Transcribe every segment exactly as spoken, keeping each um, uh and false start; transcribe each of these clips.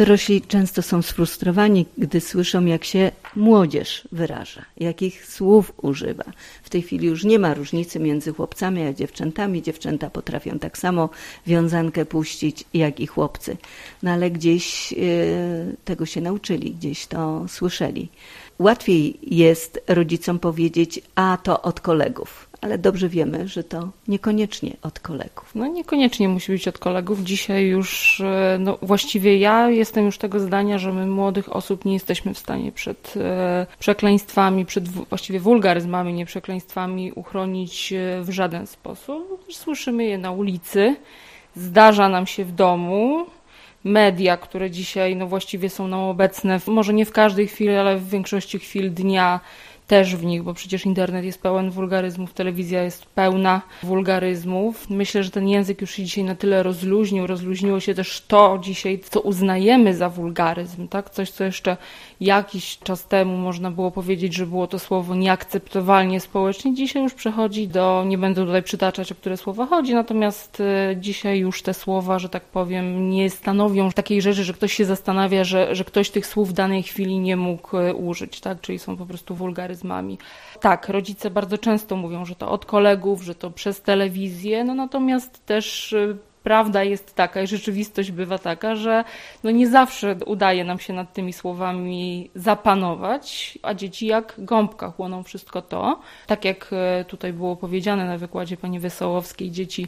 Dorośli często są sfrustrowani, gdy słyszą, jak się młodzież wyraża, jakich słów używa. W tej chwili już nie ma różnicy między chłopcami a dziewczętami. Dziewczęta potrafią tak samo wiązankę puścić, jak i chłopcy. No ale gdzieś y, tego się nauczyli, gdzieś to słyszeli. Łatwiej jest rodzicom powiedzieć, a to od kolegów. Ale dobrze wiemy, że to niekoniecznie od kolegów. No niekoniecznie musi być od kolegów. Dzisiaj już, no właściwie ja jestem już tego zdania, że my młodych osób nie jesteśmy w stanie przed e, przekleństwami, przed właściwie wulgaryzmami, nie przekleństwami uchronić w żaden sposób. Słyszymy je na ulicy, zdarza nam się w domu. Media, które dzisiaj no właściwie są nam obecne, może nie w każdej chwili, ale w większości chwil dnia, też w nich, bo przecież internet jest pełen wulgaryzmów, telewizja jest pełna wulgaryzmów. Myślę, że ten język już się dzisiaj na tyle rozluźnił, rozluźniło się też to dzisiaj, co uznajemy za wulgaryzm, tak? Coś, co jeszcze jakiś czas temu można było powiedzieć, że było to słowo nieakceptowalnie społecznie. Dzisiaj już przechodzi do, nie będę tutaj przytaczać, o które słowa chodzi, natomiast dzisiaj już te słowa, że tak powiem, nie stanowią takiej rzeczy, że ktoś się zastanawia, że, że ktoś tych słów w danej chwili nie mógł użyć, tak? Czyli są po prostu wulgaryzmami. Tak, rodzice bardzo często mówią, że to od kolegów, że to przez telewizję, no natomiast też prawda jest taka i rzeczywistość bywa taka, że no nie zawsze udaje nam się nad tymi słowami zapanować, a dzieci jak gąbka chłoną wszystko to. Tak jak tutaj było powiedziane na wykładzie pani Wesołowskiej, dzieci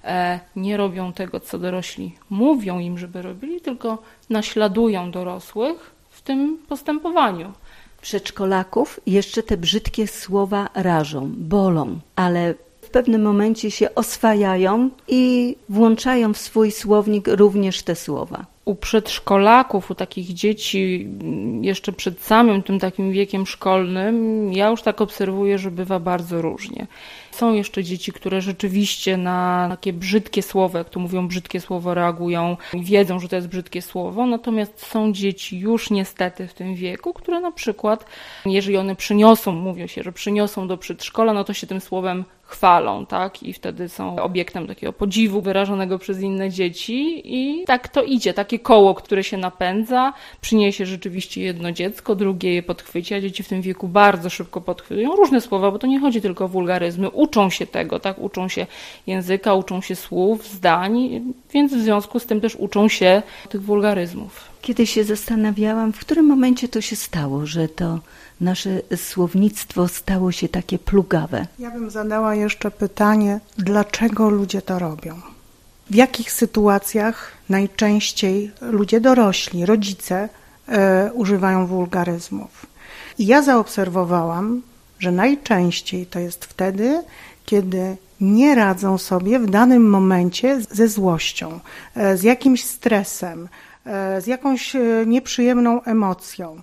nie robią tego, co dorośli mówią im, żeby robili, tylko naśladują dorosłych w tym postępowaniu. Przedszkolaków jeszcze te brzydkie słowa rażą, bolą, ale w pewnym momencie się oswajają i włączają w swój słownik również te słowa. U przedszkolaków, u takich dzieci jeszcze przed samym tym takim wiekiem szkolnym, ja już tak obserwuję, że bywa bardzo różnie. Są jeszcze dzieci, które rzeczywiście na takie brzydkie słowo, jak to mówią, brzydkie słowo reagują i wiedzą, że to jest brzydkie słowo, natomiast są dzieci już niestety w tym wieku, które na przykład, jeżeli one przyniosą, mówią się, że przyniosą do przedszkola, no to się tym słowem chwalą, tak? I wtedy są obiektem takiego podziwu wyrażonego przez inne dzieci i tak to idzie, takie koło, które się napędza, przyniesie rzeczywiście jedno dziecko, drugie je podchwyci, a dzieci w tym wieku bardzo szybko podchwytują różne słowa, bo to nie chodzi tylko o wulgaryzmy, uczą się tego, tak? Uczą się języka, uczą się słów, zdań, więc w związku z tym też uczą się tych wulgaryzmów. Kiedyś się zastanawiałam, w którym momencie to się stało, że to nasze słownictwo stało się takie plugawe. Ja bym zadała jeszcze pytanie, dlaczego ludzie to robią? W jakich sytuacjach najczęściej ludzie dorośli, rodzice e, używają wulgaryzmów? I ja zaobserwowałam, że najczęściej to jest wtedy, kiedy nie radzą sobie w danym momencie ze złością, e, z jakimś stresem, e, z jakąś nieprzyjemną emocją.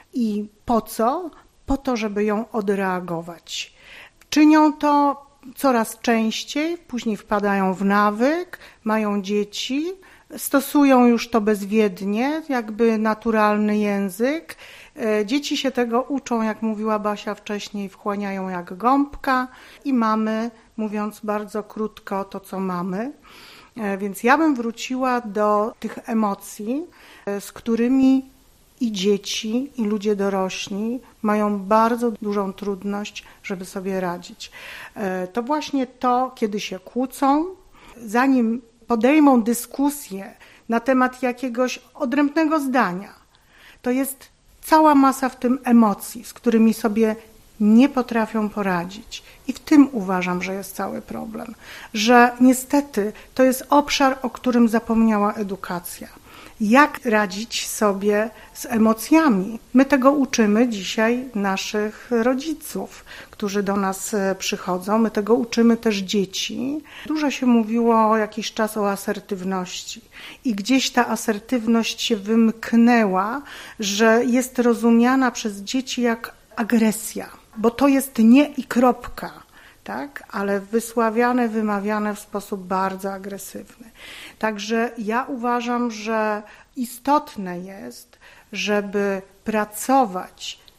I po co? Po to, żeby ją odreagować. Czynią to coraz częściej, później wpadają w nawyk, mają dzieci, stosują już to bezwiednie, jakby naturalny język. Dzieci się tego uczą, jak mówiła Basia wcześniej, wchłaniają jak gąbka i mamy, mówiąc bardzo krótko, to co mamy. Więc ja bym wróciła do tych emocji, z którymi i dzieci, i ludzie dorośli mają bardzo dużą trudność, żeby sobie radzić. To właśnie to, kiedy się kłócą, zanim podejmą dyskusję na temat jakiegoś odrębnego zdania, to jest cała masa w tym emocji, z którymi sobie nie potrafią poradzić. I w tym uważam, że jest cały problem. Że niestety to jest obszar, o którym zapomniała edukacja. Jak radzić sobie z emocjami? My tego uczymy dzisiaj naszych rodziców, którzy do nas przychodzą. My tego uczymy też dzieci. Dużo się mówiło jakiś czas o asertywności i gdzieś ta asertywność się wymknęła, że jest rozumiana przez dzieci jak agresja, bo to jest nie i kropka, tak? Ale wysławiane, wymawiane w sposób bardzo agresywny. Także ja uważam, że istotne jest, żeby pracować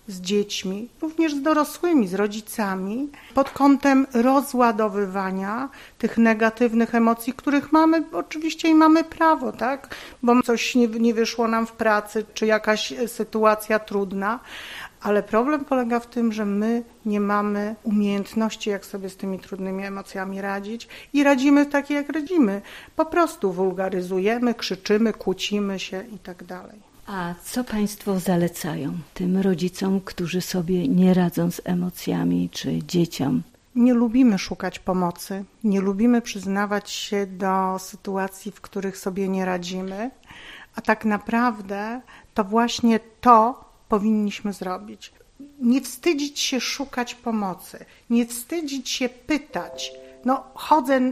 z dziećmi, również z dorosłymi, z rodzicami, pod kątem rozładowywania tych negatywnych emocji, których mamy oczywiście i mamy prawo, tak? Bo coś nie, nie wyszło nam w pracy, czy jakaś sytuacja trudna, ale problem polega w tym, że my nie mamy umiejętności, jak sobie z tymi trudnymi emocjami radzić i radzimy tak, jak radzimy. Po prostu wulgaryzujemy, krzyczymy, kłócimy się i tak dalej. A co Państwo zalecają tym rodzicom, którzy sobie nie radzą z emocjami, czy dzieciom? Nie lubimy szukać pomocy, nie lubimy przyznawać się do sytuacji, w których sobie nie radzimy, a tak naprawdę to właśnie to powinniśmy zrobić. Nie wstydzić się szukać pomocy, nie wstydzić się pytać. No chodzę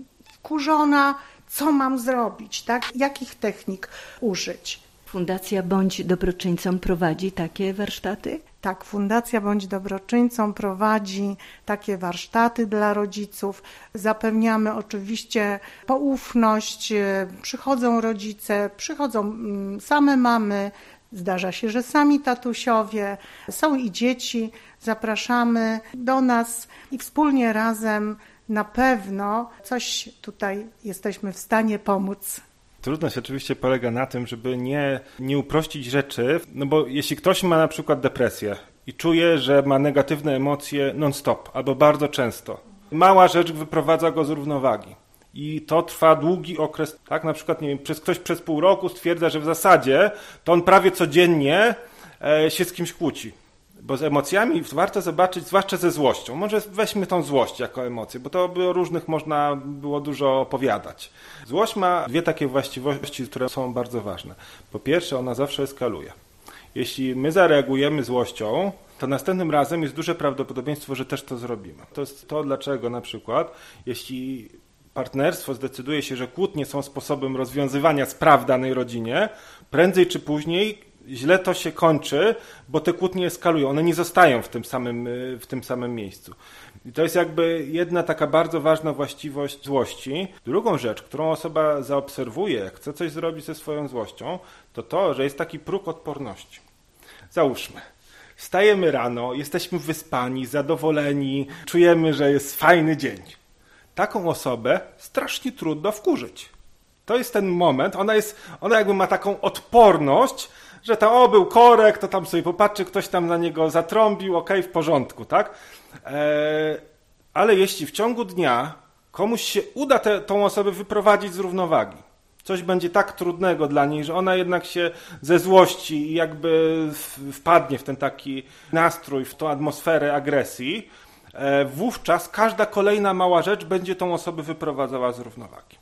wkurzona, co mam zrobić, tak? Jakich technik użyć? Fundacja Bądź Dobroczyńcą prowadzi takie warsztaty? Tak, Fundacja Bądź Dobroczyńcą prowadzi takie warsztaty dla rodziców. Zapewniamy oczywiście poufność, przychodzą rodzice, przychodzą same mamy, zdarza się, że sami tatusiowie, są i dzieci. Zapraszamy do nas i wspólnie razem na pewno coś tutaj jesteśmy w stanie pomóc. Trudność oczywiście polega na tym, żeby nie, nie uprościć rzeczy, no bo jeśli ktoś ma na przykład depresję i czuje, że ma negatywne emocje non-stop albo bardzo często, mała rzecz wyprowadza go z równowagi i to trwa długi okres, tak, na przykład nie wiem, przez, ktoś przez pół roku stwierdza, że w zasadzie to on prawie codziennie e, się z kimś kłóci. Bo z emocjami warto zobaczyć, zwłaszcza ze złością. Może weźmy tą złość jako emocję, bo to by o różnych można było dużo opowiadać. Złość ma dwie takie właściwości, które są bardzo ważne. Po pierwsze, ona zawsze eskaluje. Jeśli my zareagujemy złością, to następnym razem jest duże prawdopodobieństwo, że też to zrobimy. To jest to, dlaczego na przykład, jeśli partnerstwo zdecyduje się, że kłótnie są sposobem rozwiązywania spraw w danej rodzinie, prędzej czy później źle to się kończy, bo te kłótnie eskalują. One nie zostają w tym samym, w tym samym miejscu. I to jest jakby jedna taka bardzo ważna właściwość złości. Drugą rzecz, którą osoba zaobserwuje, jak chce coś zrobić ze swoją złością, to to, że jest taki próg odporności. Załóżmy, wstajemy rano, jesteśmy wyspani, zadowoleni, czujemy, że jest fajny dzień. Taką osobę strasznie trudno wkurzyć. To jest ten moment, ona jest, ona jakby ma taką odporność, że tam, o, był korek, to tam sobie popatrzy, ktoś tam na niego zatrąbił, okej, okay, w porządku, tak? Eee, ale jeśli w ciągu dnia komuś się uda te, tą osobę wyprowadzić z równowagi, coś będzie tak trudnego dla niej, że ona jednak się ze złości i jakby wpadnie w ten taki nastrój, w tą atmosferę agresji, e, wówczas każda kolejna mała rzecz będzie tą osobę wyprowadzała z równowagi.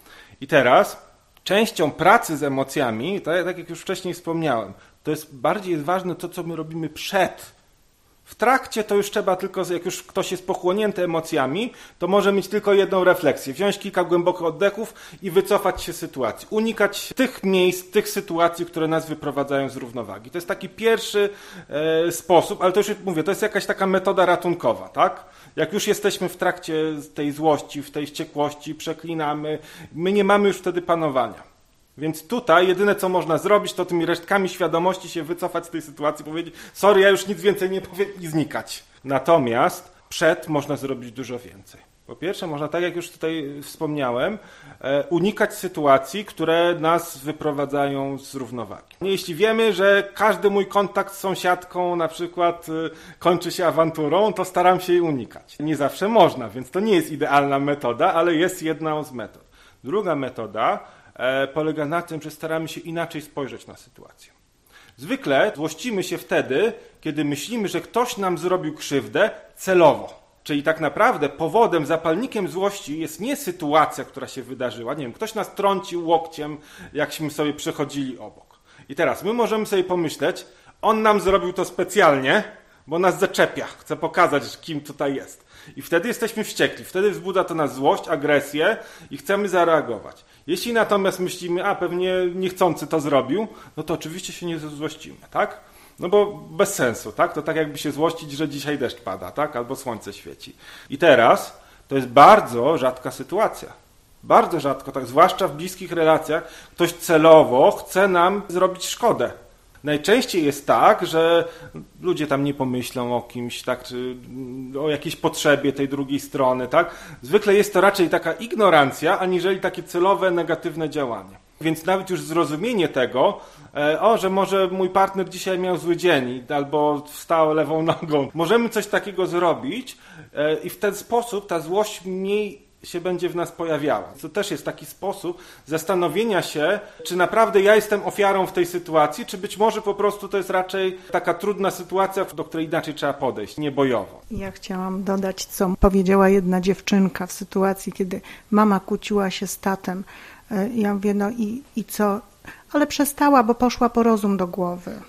I teraz częścią pracy z emocjami, tak, tak jak już wcześniej wspomniałem, to jest bardziej jest ważne to, co my robimy przed. W trakcie to już trzeba tylko, jak już ktoś jest pochłonięty emocjami, to może mieć tylko jedną refleksję. Wziąć kilka głębokich oddechów i wycofać się z sytuacji. Unikać tych miejsc, tych sytuacji, które nas wyprowadzają z równowagi. To jest taki pierwszy e, sposób, ale to już mówię, to jest jakaś taka metoda ratunkowa, tak? Jak już jesteśmy w trakcie tej złości, w tej wściekłości, przeklinamy, my nie mamy już wtedy panowania. Więc tutaj jedyne, co można zrobić, to tymi resztkami świadomości się wycofać z tej sytuacji, powiedzieć, sorry, ja już nic więcej nie powiem i znikać. Natomiast przed można zrobić dużo więcej. Po pierwsze, można, tak jak już tutaj wspomniałem, unikać sytuacji, które nas wyprowadzają z równowagi. Jeśli wiemy, że każdy mój kontakt z sąsiadką na przykład kończy się awanturą, to staram się jej unikać. Nie zawsze można, więc to nie jest idealna metoda, ale jest jedną z metod. Druga metoda polega na tym, że staramy się inaczej spojrzeć na sytuację. Zwykle złościmy się wtedy, kiedy myślimy, że ktoś nam zrobił krzywdę celowo. Czyli tak naprawdę powodem, zapalnikiem złości jest nie sytuacja, która się wydarzyła. Nie wiem, ktoś nas trącił łokciem, jakśmy sobie przechodzili obok. I teraz my możemy sobie pomyśleć, on nam zrobił to specjalnie, bo nas zaczepia, chce pokazać, kim tutaj jest. I wtedy jesteśmy wściekli, wtedy wzbudza to nas złość, agresję i chcemy zareagować. Jeśli natomiast myślimy, a pewnie niechcący to zrobił, no to oczywiście się nie złościmy, tak? No bo bez sensu, tak? To tak jakby się złościć, że dzisiaj deszcz pada, tak? Albo słońce świeci. I teraz to jest bardzo rzadka sytuacja. Bardzo rzadko, tak, zwłaszcza w bliskich relacjach, ktoś celowo chce nam zrobić szkodę. Najczęściej jest tak, że ludzie tam nie pomyślą o kimś, tak, czy o jakiejś potrzebie tej drugiej strony, tak. Zwykle jest to raczej taka ignorancja, aniżeli takie celowe, negatywne działanie. Więc nawet już zrozumienie tego, o, że może mój partner dzisiaj miał zły dzień albo wstał lewą nogą. Możemy coś takiego zrobić i w ten sposób ta złość mniej się będzie w nas pojawiała. To też jest taki sposób zastanowienia się, czy naprawdę ja jestem ofiarą w tej sytuacji, czy być może po prostu to jest raczej taka trudna sytuacja, do której inaczej trzeba podejść, nie bojowo. Ja chciałam dodać, co powiedziała jedna dziewczynka w sytuacji, kiedy mama kłóciła się z tatem. Ja mówię, no i, i co? Ale przestała, bo poszła po rozum do głowy.